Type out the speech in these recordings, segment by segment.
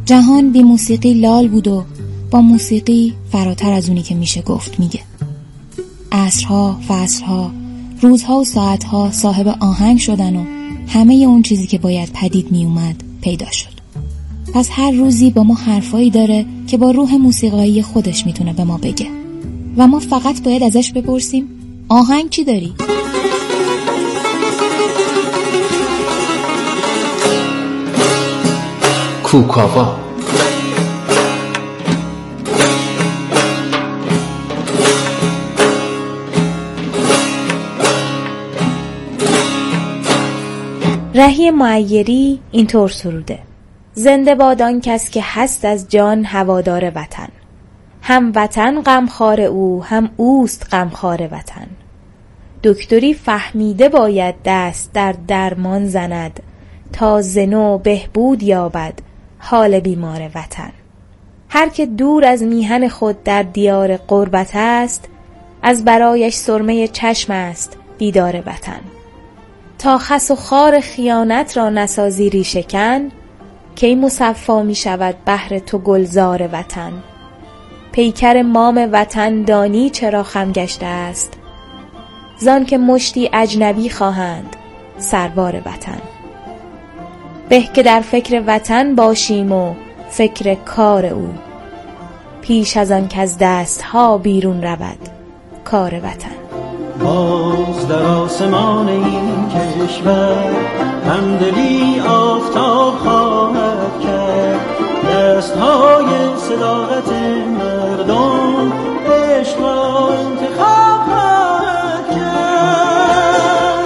جهان بی موسیقی لال بود و با موسیقی فراتر از اونی که میشه گفت میگه. عصرها، فصلها، روزها و ساعتها صاحب آهنگ شدن و همه اون چیزی که باید پدید می اومد پیدا شد. پس هر روزی با ما حرفایی داره که با روح موسیقایی خودش میتونه به ما بگه و ما فقط باید ازش بپرسیم آهنگ چی داری؟ کوکاوا. رهی معیری اینطور سروده: زنده باد آن کس که هست از جان هوادار وطن، هم وطن غمخوار او هم اوست غمخوار وطن. دکتری فهمیده باید دست در درمان زند، تا ز نو بهبود یابد حال بیمار وطن. هر که دور از میهن خود در دیار غربت است، از برایش سرمه چشم است دیدار وطن. تا خس و خار خیانت را نسازی ریشه‌کن، کی مصفا می شود بهر تو گلزار وطن. پیکر مام وطن دانی چرا خم گشته است، زان که مشتی اجنبی خواهند سربار وطن. به که در فکر وطن باشیم و فکر کار او، پیش از آن که از دستها بیرون رود کار وطن. باز در آسمان این کشور همدلی آفتاب خواهد کرد، دستهای صداقت مردم عشق را انتخاب خواهد کرد.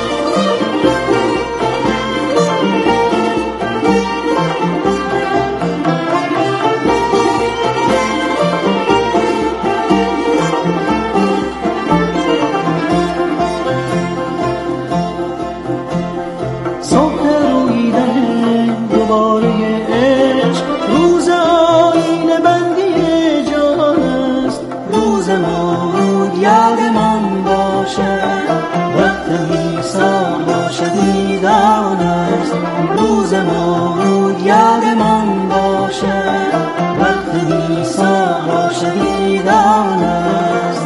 روز مولود یادمان باشد، وقت میثاق را شنیدان است.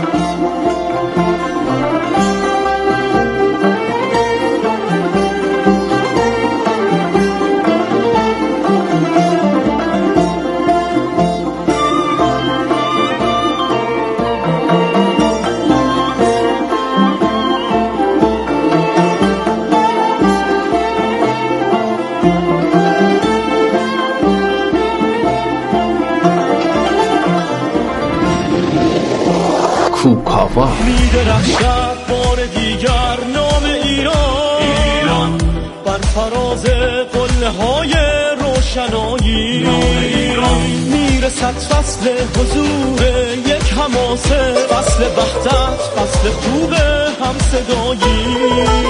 کوکاوا. می‌درخشد بار دیگر نام ایران، بر فراز قله‌های روشنایی. میرسد فصل حضور یک حماسه، فصل وحدت، فصل خوب همصدایی.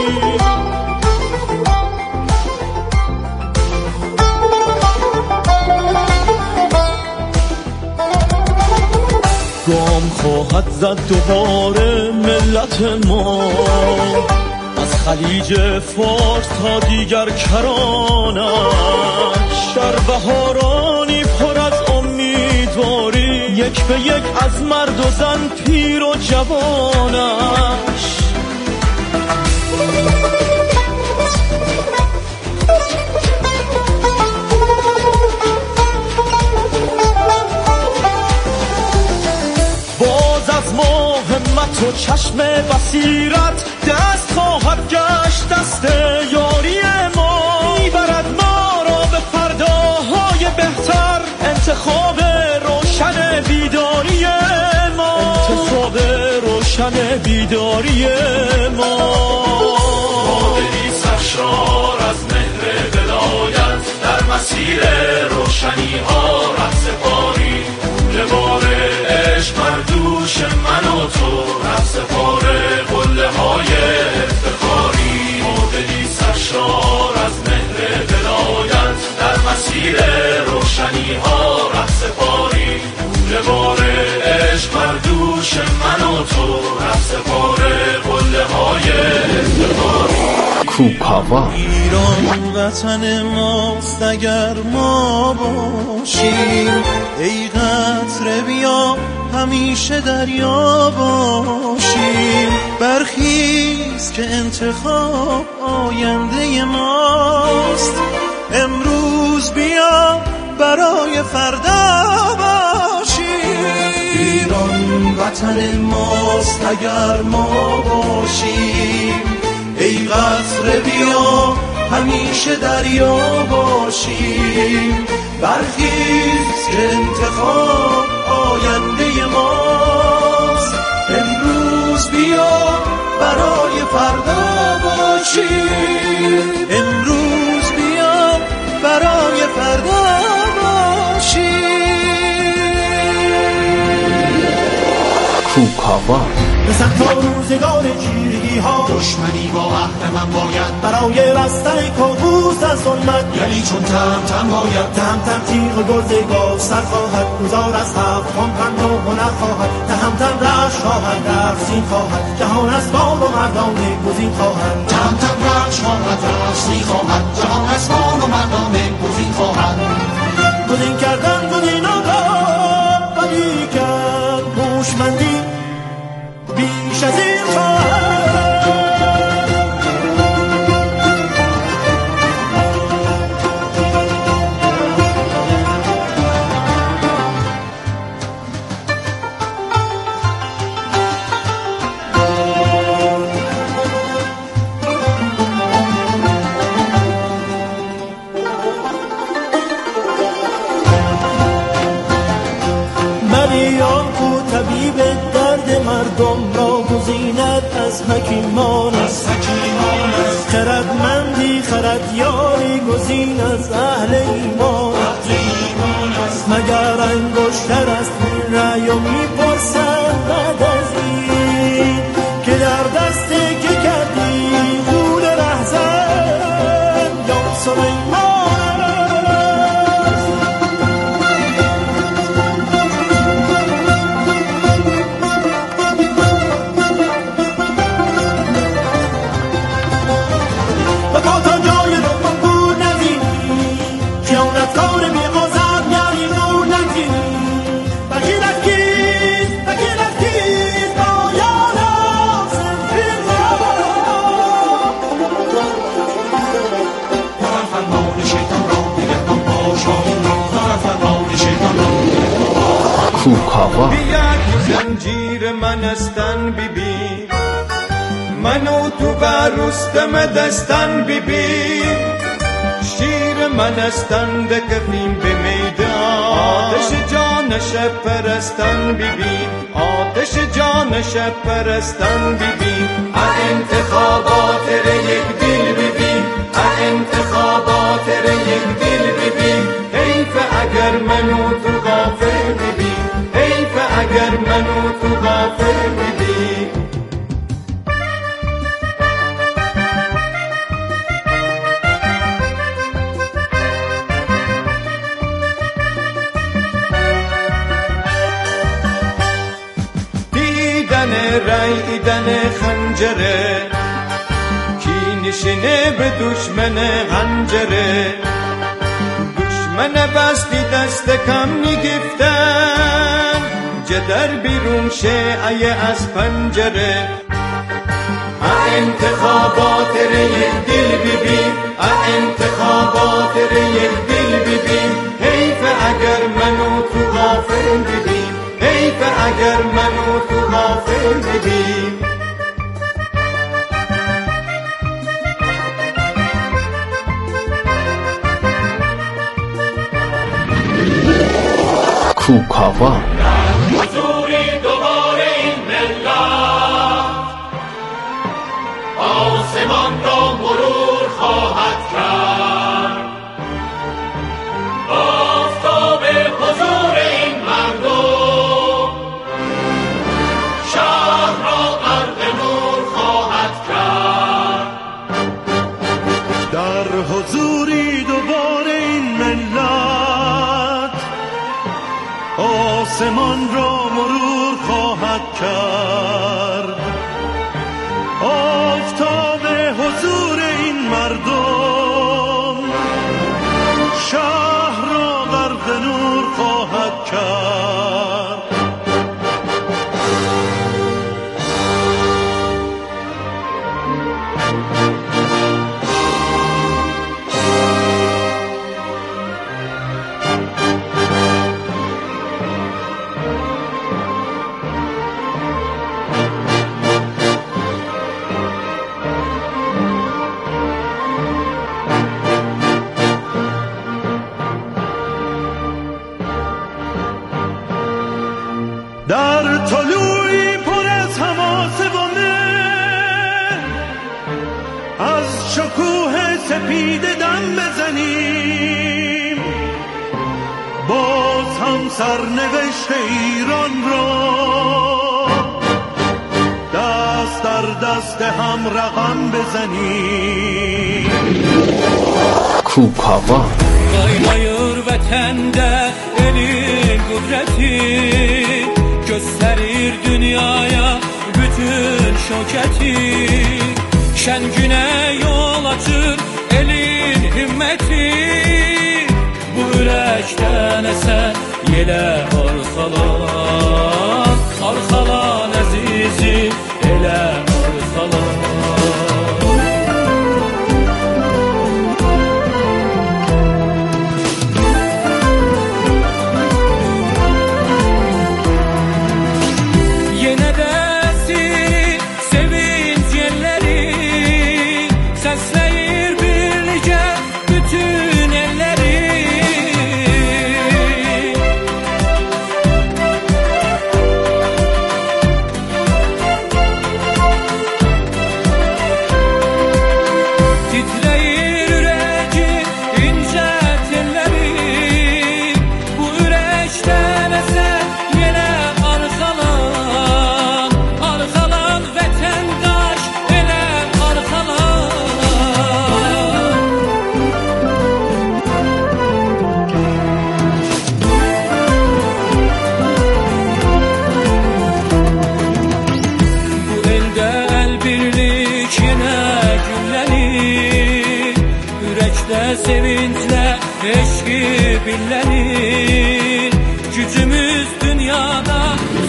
گام خواهد زد دوباره ملت ما، از خلیج فارس تا دیگر کرانش. در بهارانی پر از امیدواری، یک به یک از مرد و زن پیر و جوانش. همت و چشم بصیرت دست خواهد گشت، دست یاری ما میبرد ما را به فرداهای بهتر. انتخاب روشن بیداری ما، انتخاب روشن بیداری ما. بادی سرشار از مهر ولایت، در مسیر روشنی ها ره سپاری. لبار عشق بر دوش من و تو، ره سپاره قله های افتخاری. مادلی سرشار از مهر ولایت، در مسیر روشنی ها ره سپاری. لبار عشق بر دوش من و تو، ره سپاره قله های افتخاری. کوکاوا. ایران وطن ماست اگر ما باشیم. ای قطره بیا همیشه دریا باشیم. برخیز که انتخاب آینده ماست. امروز بیا برای فردا باشیم. ایران وطن ماست اگر ما باشیم. ای قطره بیا همیشه دریا باشیم. برخیز که انتخاب آینده ماست. امروز بیا برای فردا باشیم. امروز بیا برای فردا باشیم. کوکاوا رسد تا روزگار چیرگی ها، دشمنی با اهرمن باید برای رستن کابوس از ظلمت، یعنی چون تم باید تم تیغ گرزگاه سر خواهد. گذار از هفت خان پند و هنر خواهد. تهم رش خواهد درسین خواهد. جهان از بال و مردان گزین خواهد. تم رش خواهد درسین خواهد. جهان از بال و مردان گزین خواهد. گزین کردن گزینان را ولی کرد هوشمندی بیش از این خواهد. مریان کو طبیب درد مردم را گزیند از حکیمان است. خردمندی خردیاری گزین از اهل ایمان است. مگر انگشتر است رأی و میپرسند بعد از این که در دست که کردی غول رهزن یا سلیمان. کوکاوا یک زنجیر من استن ببین، منو تو بر رستم دستن ببین. شیر من استن دکفیم به میدان، آتش جانش پرستن ببین. آتش جانش پرستن ببین. انتخابات یک دل ببین. انتخابات یک دل ببین. حیف اگر منو تو غافل ببین. حیف اگر منو تو غافل ببین. دیدن رایدن خنجره، کی نشینه به دشمن خنجره. دشمن بستی دست کم نگفتن، جدر بیرون شه از پنجره. انتخابات یک دل ببین. انتخابات یک دل ببین. حیف اگر منو تو غافل ببین. حیف اگر منو تو غافل ببین. کوکاوا حضوری دوباره این ملت آسمان را مرور خواهد کرد. آفتاب حضور این مردم شهر را غرق نور خواهد کرد. در حضوری دوباره این ملت آسمان را مرور خواهد کرد. آفتاب حضور این مردم شهر را غرق مرد نور خواهد کرد. در طلوعی پر از حماسه و مه از شکوه سپید دم بزنیم، باز هم سرنوشت ایران را دست در دست هم رقم بزنیم. کوکاوا Qaymayır vətəndə elin qüdrəti, göstərir dünyaya bütün şökəti. Şən günə yol açır elin himməti, bu ürəkdən əsən yelə arxalan, arxalan əzizim, elə arxalan. Sevinçlə eşqi birlənir, gücümüz dünyada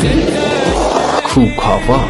کوکاوا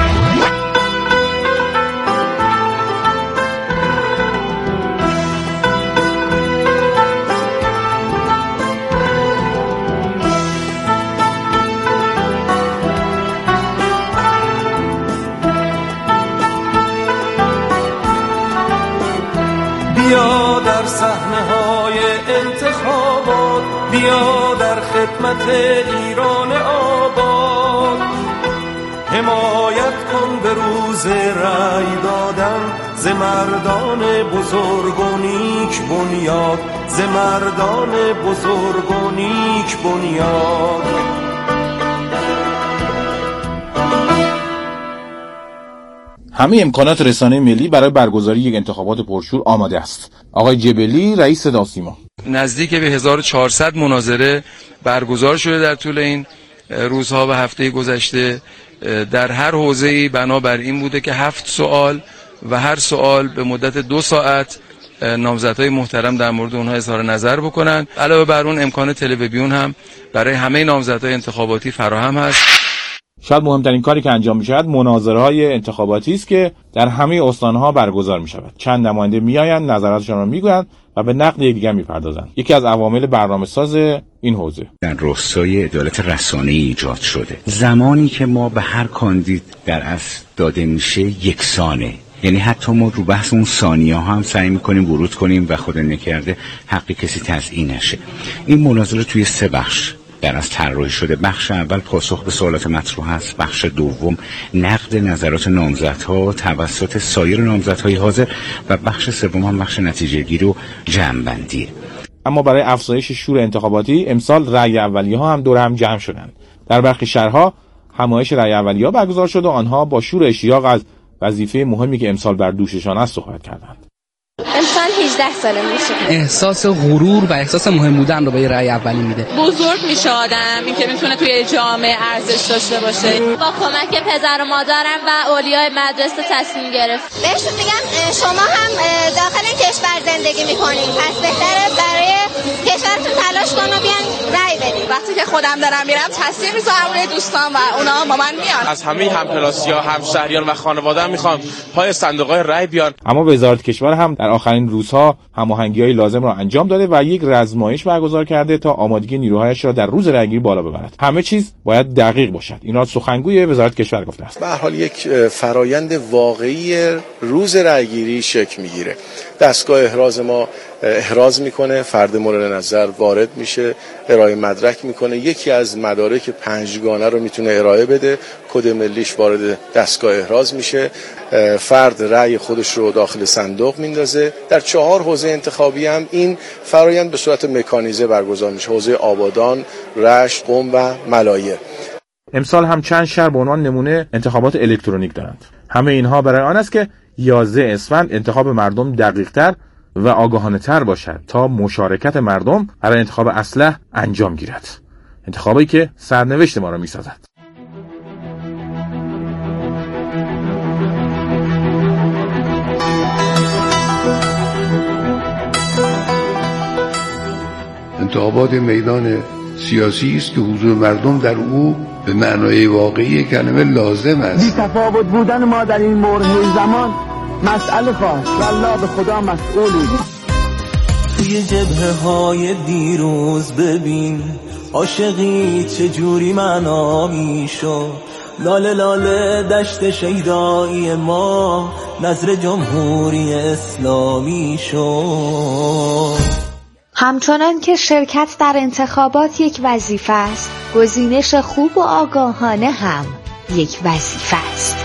بیا در صحنه‌های انتخابات، بیا در خدمت ایران آباد، حمایت کن به روز رأی دادن ز مردان بزرگ و نیک بنیاد، ز مردان بزرگ و نیک بنیاد. همه امکانات رسانه ملی برای برگزاری یک انتخابات پرشور آماده است. آقای جبلی رئیس صدا سیما: نزدیک به 1400 مناظره برگزار شده در طول این روزها و هفته گذشته. در هر حوزه‌ای بنابر این بوده که 7 سوال و هر سوال به مدت 2 ساعت نامزدهای محترم در مورد اونها اظهار نظر بکنن. علاوه بر اون امکان تلویزیون هم برای همه نامزدهای انتخاباتی فراهم هست. شاید مهمترین کاری که انجام می‌شود مناظره‌های انتخاباتی است که در همه استان‌ها برگزار می‌شود. چند نماینده میآیند، نظراتشان را میگویند و به نقد یکدیگر می‌پردازند. یکی از عوامل برنامه‌ساز این حوزه در راستای عدالت رسانه‌ای ایجاد شده. زمانی که ما به هر کاندید در اصل داده میشه یکسانه، یعنی حتی ما رو بحث اون ثانیه هم سعی می‌کنیم ورود کنیم و خدا نکرده حق کسی تضییع نشه. این مناظره توی 3 بخش در از طراحی شده. بخش اول پاسخ به سوالات مطروح است، بخش دوم نقد نظرات نامزدها توسط سایر نامزدهای حاضر و بخش سوم هم بخش نتیجه گیری و جمع‌بندیه. اما برای افزایش شور انتخاباتی امسال رأی اولیه‌ها هم دور هم جمع شدند. در برخی شهرها همایش رأی اولیه‌ها برگزار شد و آنها با شور اشتیاق از وظیفه مهمی که امسال بر دوششان است صحبت کردند. امسال 18 سالم میشه. احساس غرور و احساس مهم بودن رو به رأی اولی میده. بزرگ میشه آدم، اینکه میتونه توی جامعه ارزش داشته باشه. با کمک پدر و مادرم و اولیای مدرسه تصمیم گرفت. بهشون میگم شما هم داخل کشور زندگی میکنین، پس بهتره برای کشورتون تلاش کن و بیان رأی بدین. وقتی که خودم دارم میرم تاثیر میذارم روی دوستان و اونا با من میان. از همه همکلاسی‌ها، همشهریان و خانواده‌ام میخوام پای صندوق‌های رأی بیان. اما وزارت کشور هم در آخرین روزها هماهنگی‌های لازم را انجام داده و یک رزمایش برگزار کرده تا آمادگی نیروهایش را در روز رأیگیری بالا ببرد. همه چیز باید دقیق باشد. اینا سخنگوی وزارت کشور گفته است. به هر حال یک فرایند واقعی روز رأیگیری شکل میگیره. دستگاه احراز ما احراز میکنه، فرد مورد نظر وارد میشه، ارائه مدرک میکنه، یکی از مدارک 5 گانه رو میتونه ارائه بده، کد ملیش وارد دستگاه احراز میشه، فرد رأی خودش رو داخل صندوق میندازه. در 4 حوزه انتخابی هم این فرایند به صورت مکانیزه برگزار میشه: حوزه آبادان، رشت، قم و ملایر. امسال هم چند شهر به عنوان نمونه انتخابات الکترونیک دارند. همه اینها برای آن است که 11 اسفند انتخاب مردم دقیق‌تر و آگاهانه‌تر باشد تا مشارکت مردم برای انتخاب اصلح انجام گیرد. انتخابی که سرنوشت ما را می‌سازد. انتخابات میدان سیاسی است که حضور مردم در او به معنای واقعی کلمه لازم است. بی‌تفاوت بودن ما در این برهه زمان مسئله خواست و الله به خدا مسئولی. توی جبهه های دیروز ببین عاشقی چجوری معنا میشد. لاله لاله دشت شیدایی ما نظر جمهوری اسلامی شد. همچنان که شرکت در انتخابات یک وظیفه است، گزینش خوب و آگاهانه هم یک وظیفه است.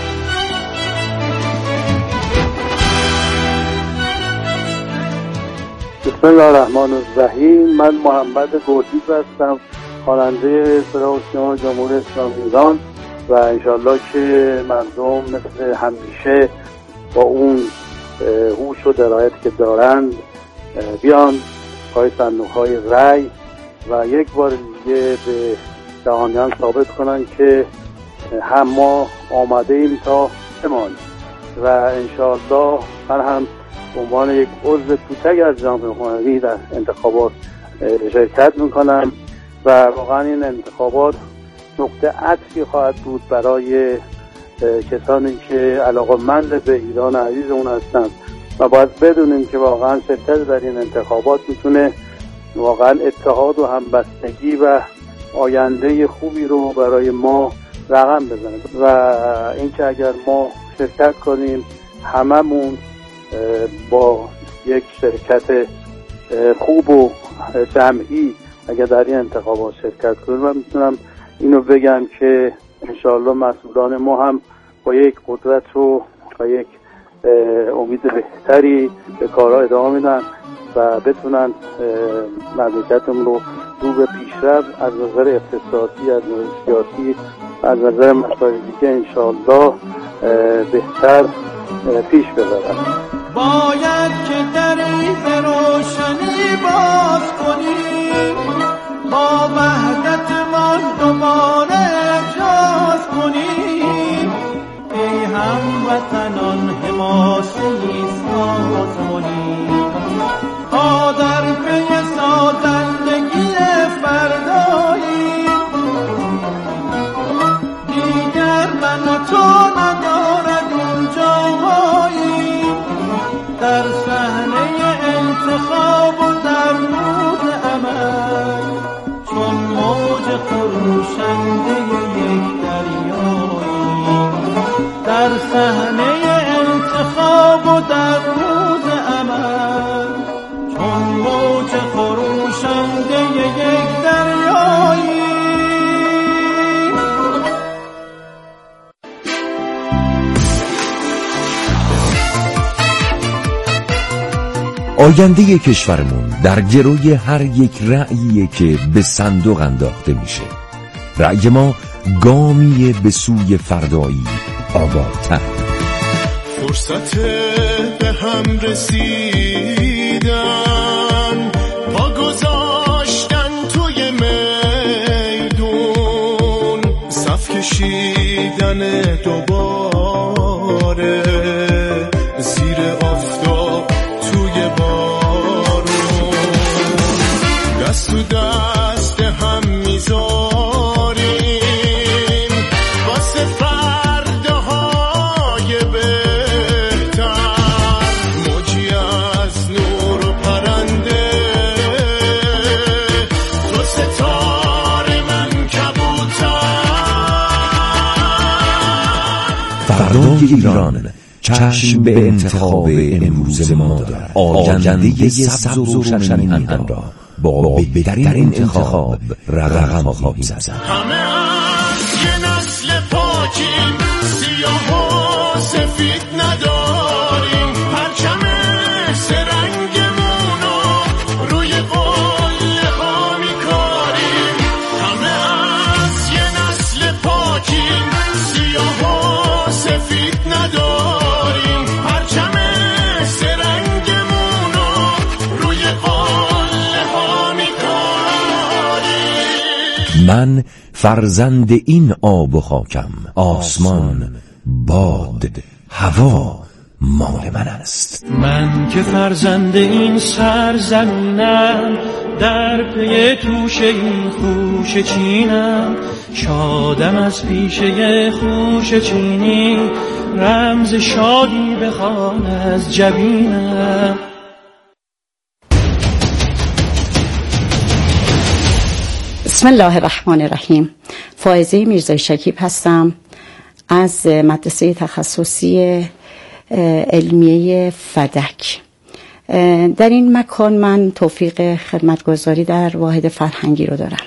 بسم الله الرحمن الرحیم. من محمد گردیز هستم، خواننده صدا و سیما جمهوری اسلامی ایران و انشالله که مردم مثل همیشه با اون هوش و درایتی که دارند بیان پای صندوق‌های رأی و یک بار دیگه به جهانیان ثابت کنن که هم ما آماده ایم تا بمانیم و انشالله من هم به عنوان یک عضو کوچک از جامعه جمهوری در انتخابات شرکت میکنم و واقعا این انتخابات نقطه عطفی خواهد بود برای کسانی که علاقه‌مند به ایران عزیزمون هستند و باید بدونیم که واقعا شرکت در این انتخابات میتونه واقعا اتحاد و همبستگی و آینده خوبی رو برای ما رقم بزنه و اینکه اگر ما شرکت کنیم هممون با یک شرکت خوب و جمعی اگر در این انتخابات شرکت کنیم، من میتونم اینو بگم که انشاءالله مسئولان ما هم با یک قدرت و یک امید بهتری به کارها ادامه میدن و بتونن مملکتمون رو به پیشرفت از نظر اقتصادی، از نظر سیاسی، از نظر مسائل دیگه انشاءالله بهتر پیش ببرن. باید که دریغ روشنی باز کنیم، با وحدت ما دوباره اجاز کنیم، ای هموطنان حماسه‌ای ساز کنیم، تا در پی سازندگی فردایی دیگر من و تو ندارد جایی، در صحنه انتخاب و در روز عمل چون موج خروشنده یک دریایی، در صحنه انتخاب و در روز عمل چون موج خروشنده یک دریایی. آینده کشورمون در گروی هر یک رأییه که به صندوق انداخته میشه. رأی ما گامیه به سوی فردایی آبادتر. فرصت به هم رسید میزنه دوباره زیر آفتاب توی بارون، دست تو دست هم میذاریم واسه فرداهای بهتر، موجی از نور و پرنده تو ستاره من کبوتر. فردای ایران چشم به انتخاب امروز ما دارد. آینده سبز و روشن میهن را با بهترین انتخاب رقم خواهیم زد. همه از یه نسل پاکیم، سیاه و سفید نداریم، پرچم سرنگمونو روی قله ها میکاریم. همه از یه نسل پاکیم، سیاه و سفید نداریم، پرچم سرنگمونو روی قله ها میکاریم. من فرزند این آب و خاکم، آسمان، باد، هوا مال من است. من که فرزند این سرزمینم، در پی توشه این خوشه چینم، شادم از پیشه خوشه چینی، رمز شادی بخوان از جبینم. بسم الله الرحمن الرحیم. فائزه میرزای شکیب هستم از مدرسه تخصصی علمیه فدک. در این مکان من توفیق خدمتگزاری در واحد فرهنگی رو دارم.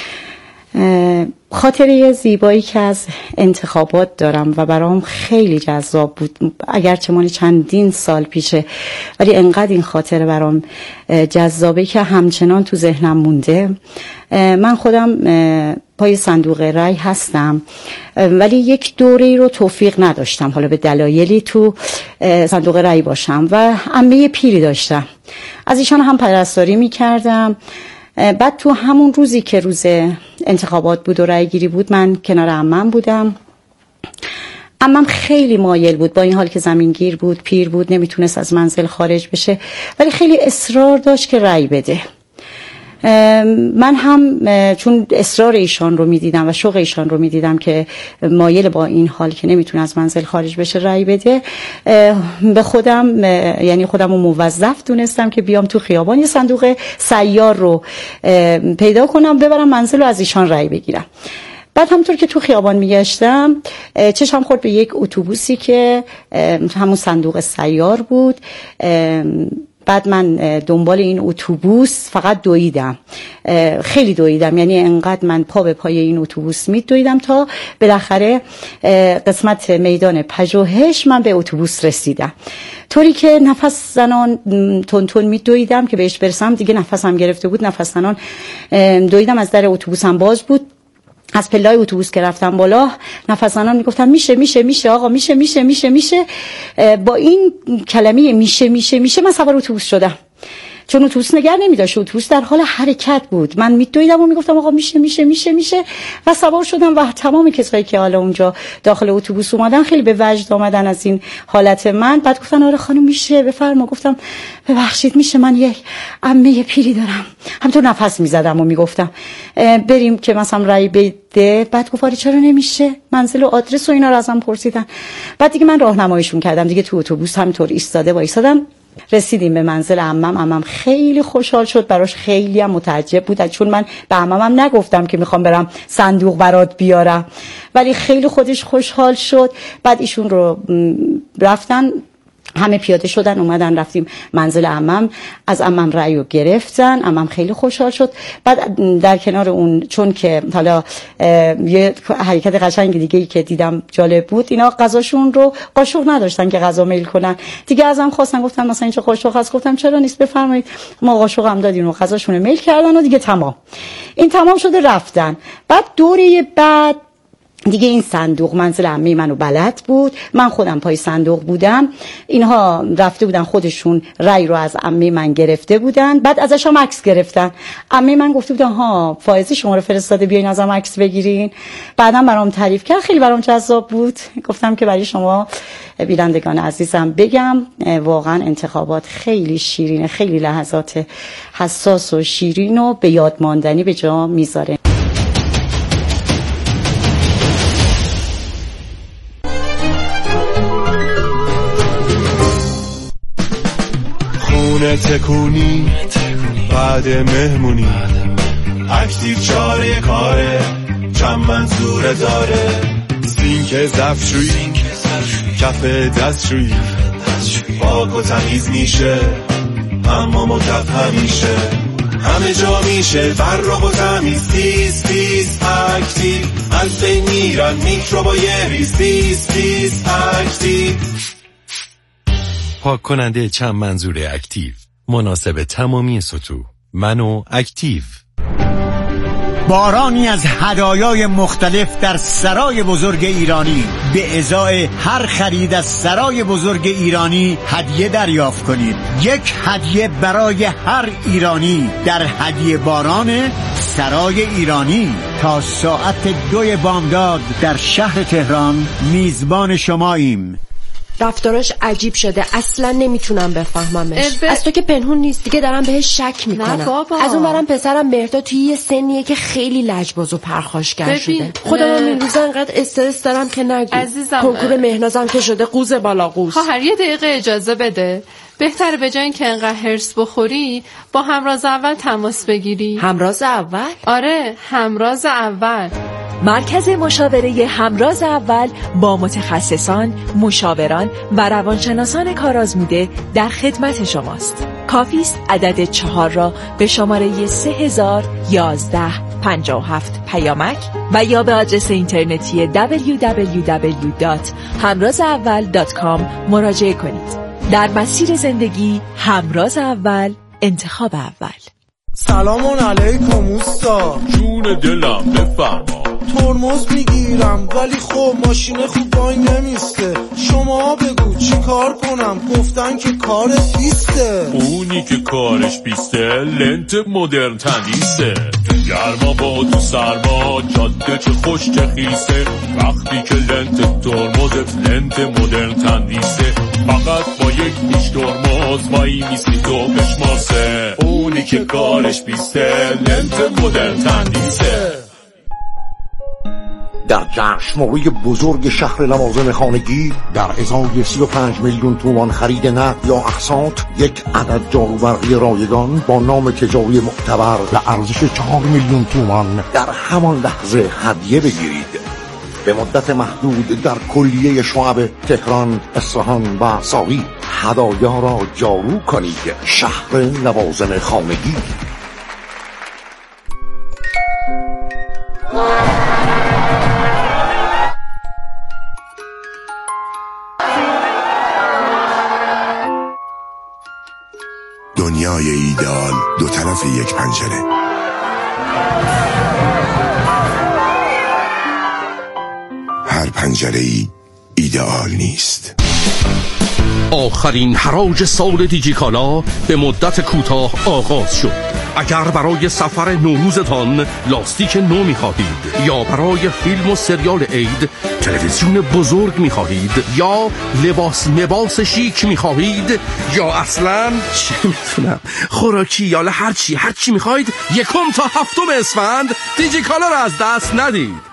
خاطره زیبایی که از انتخابات دارم و برام خیلی جذاب بود، اگرچه مال چندین سال پیشه، ولی انقدر این خاطره برام جذابه که همچنان تو ذهنم مونده. من خودم پای صندوق رای هستم، ولی یک دوره رو توفیق نداشتم، حالا به دلایلی تو صندوق رای باشم و عمه پیری داشتم، از ایشان هم پرستاری میکردم. بعد تو همون روزی که روز انتخابات بود و رای گیری بود، من کنار عمم بودم. عمم خیلی مایل بود، با این حال که زمینگیر بود، پیر بود، نمیتونست از منزل خارج بشه، ولی خیلی اصرار داشت که رای بده. من هم چون اصرار ایشان رو میدیدم و شوق ایشان رو میدیدم که مایل با این حال که نمیتونه از منزل خارج بشه رای بده، به خودم یعنی خودم رو موظف دونستم که بیام تو خیابان یه صندوق سیار رو پیدا کنم، ببرم منزل رو از ایشان رای بگیرم. بعد همونطور که تو خیابان میگشتم چشم خورد به یک اتوبوسی که همون صندوق سیار بود. بعد من دنبال این اتوبوس فقط دویدم، خیلی دویدم، یعنی انقدر من پا به پای این اتوبوس میدویدم تا بالاخره قسمت میدان پژوهش من به اتوبوس رسیدم، طوری که نفس زنان تون تون میدویدم که بهش برسم. دیگه نفسم گرفته بود، نفس زنان دویدم. از در اتوبوسم باز بود، از پله‌های اتوبوس که رفتم بالا، نفس زنان میگفتن میشه میشه میشه آقا، میشه میشه میشه میشه. با این کلمه میشه میشه میشه من سوار اتوبوس شدم، چون اتوبوس نگه نمی‌داشت، اتوبوس در حال حرکت بود. من میدویدم و میگفتم آقا میشه میشه میشه میشه و سوار شدم. و تمام کسایی که حالا اونجا داخل اتوبوس اومدن خیلی به وجد آمدن از این حالت من. بعد گفتن آره خانم میشه، بفرما. گفتم ببخشید میشه، من یک عمه پیری دارم. همونطور نفس میزدم و میگفتم بریم که مثلا رای بده. بعد گفت آره چرا نمیشه، منزل و آدرس و اینا رو ازم پرسیدن. بعد دیگه من راهنماییشون کردم، دیگه تو اتوبوس همینطور ایستادم. رسیدیم به منزل عمم خیلی خوشحال شد، براش خیلی هم متعجب بود، چون من به عمم نگفتم که میخوام برم صندوق برات بیارم، ولی خیلی خودش خوشحال شد. بعد ایشون رو رفتن، همه پیاده شدن اومدن رفتیم منزل عمم، از عمم رأیو گرفتن. عمم خیلی خوشحال شد. بعد در کنار اون، چون که حالا یه حرکت قشنگ دیگه ای که دیدم جالب بود، اینا غذاشون رو قاشق نداشتن که غذا میل کنن، دیگه ازم خواستن، گفتن مثلا اینجا قاشق هست. گفتم چرا نیست، بفرمایید. ما قاشق هم دادیم و غذاشون رو میل کردن و دیگه تمام. این تمام شده رفتن. بعد دوره بعد دیگه این صندوق منزل عمه منو بلد بود، من خودم پای صندوق بودم، اینها رفته بودن خودشون رأی رو از عمه من گرفته بودن، بعد ازش هم عکس گرفتن. عمه من گفته بودن ها فائزه شما رو فرستاده بیاین ازم عکس بگیرین. بعدم برام تعریف کرد، خیلی برام جذاب بود. گفتم که برای شما بینندگان عزیزم بگم واقعا انتخابات خیلی شیرینه، خیلی لحظات حساس و شیرین و به یاد ماندنی به جا میذاره. خونه تکونی بعد مهمونی، اکتیو چاره کاره چند منظوره داره، سینک ظرفشویی کف دستشویی پاک و تمیز میشه، حمام و کف همیشه همه جا میشه فرق و تمیز. تیز تیز اکتیو از بین میرن میکروبای ریز. تیز تیز اکتیو پاک کننده چند منظوره اکتیو، مناسب تمامی سطوح. منو اکتیو. بارانی از هدایای مختلف در سرای بزرگ ایرانی. به ازای هر خرید از سرای بزرگ ایرانی هدیه دریافت کنید. یک هدیه برای هر ایرانی در هدیه باران سرای ایرانی. تا ساعت 2 بامداد در شهر تهران میزبان شماییم. رفتارش عجیب شده، اصلا نمیتونم بفهممش. از تو که پنهون نیست، دیگه دارم بهش شک میکنم. از اون برم پسرم مهرداد توی یه سنیه که خیلی لجباز و پرخاشگر شده. خودم این روزا انقدر استرس دارم که نگو. عزیزم کنکور مهنازم که شده قوز بالا قوز. خواهر یه دقیقه اجازه بده. بهتره به جای اینکه انقدر هرس بخوری با همراز اول تماس بگیری. همراز اول؟ آره، همراز اول. مرکز مشاوره همراز اول با متخصصان، مشاوران و روانشناسان کارآزموده در خدمت شماست. کافی است عدد 4 را به شماره 301157 پیامک و یا به آدرس اینترنتی www.hamrazaawal.com مراجعه کنید. در مسیر زندگی همراز اول، انتخاب اول. سلام علیکم اوستا. جون دلم بفرما. ترمز میگیرم ولی خب ماشین خوب وای نمیسته. شما بگو چی کار کنم؟ گفتن که کارت بیسته. اونی که کارش بیسته لنت مدرن تندیسه. گرما با تو سرما جاده چه خوش چه خیسه. وقتی که لنت ترمزت لنت مدرن تندیسه. فقط با یک پیش ترمز وای میسی تو بشماسه. اونی که کارش بیسته لنت مدرن تندیسه. در جشنواره بزرگ شهر لوازم خانگی در ازای 35 میلیون تومان خرید نقد یا اقساط یک عدد جاروبرقی رایگان با نام تجاری معتبر به ارزش 4 میلیون تومان در همان لحظه هدیه بگیرید. به مدت محدود در کلیه شعب تهران، اصفهان و ساری هدایا را جارو کنید. شهر لوازم خانگی. دنیای ایدئال دو طرف یک پنجره. هر پنجره‌ای ایدئال نیست. آخرین حراج سال دیجیکالا به مدت کوتاه آغاز شد. اگر برای سفر نوروزتان لاستیک نو می‌خواهید یا برای فیلم و سریال عید تلویزیون بزرگ می‌خواهید یا لباس شیک می‌خواهید یا اصلاً چه می‌دونم خوراکی یا هر چی می‌خواهید 1 تا 7 اسفند دیجیکالا را از دست ندید.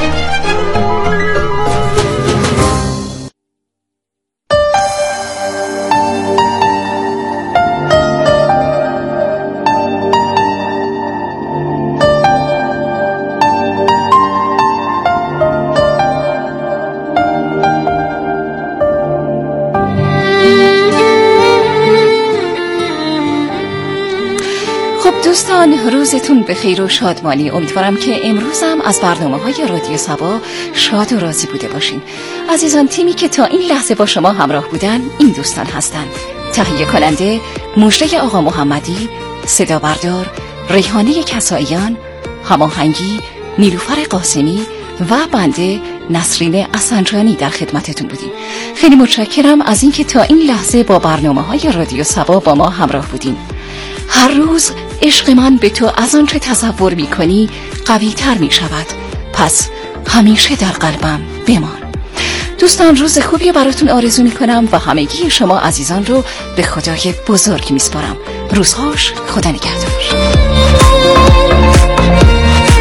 دوستان روزتون بخیر و شادمانی. امیدوارم که امروز هم از برنامه‌های رادیو صبا شاد و راضی بوده باشین. عزیزان، تیمی که تا این لحظه با شما همراه بودن این دوستان هستند: تهیه کننده مژده آقا محمدی، صدا بردار ریحانه کساییان، هماهنگی نیلوفر قاسمی و بنده نسرین اسنجانی در خدمتتون بودیم. خیلی متشکرم از اینکه تا این لحظه با برنامه‌های رادیو صبا با ما همراه بودین. هر روز عشق من به تو از آنچه تصور می‌کنی قوی‌تر می‌شود، پس همیشه در قلبم بمان. دوستان روز خوبی براتون آرزو می‌کنم و همگی شما عزیزان رو به خدای بزرگ می‌سپارم. روزهاش خدا نگهدار.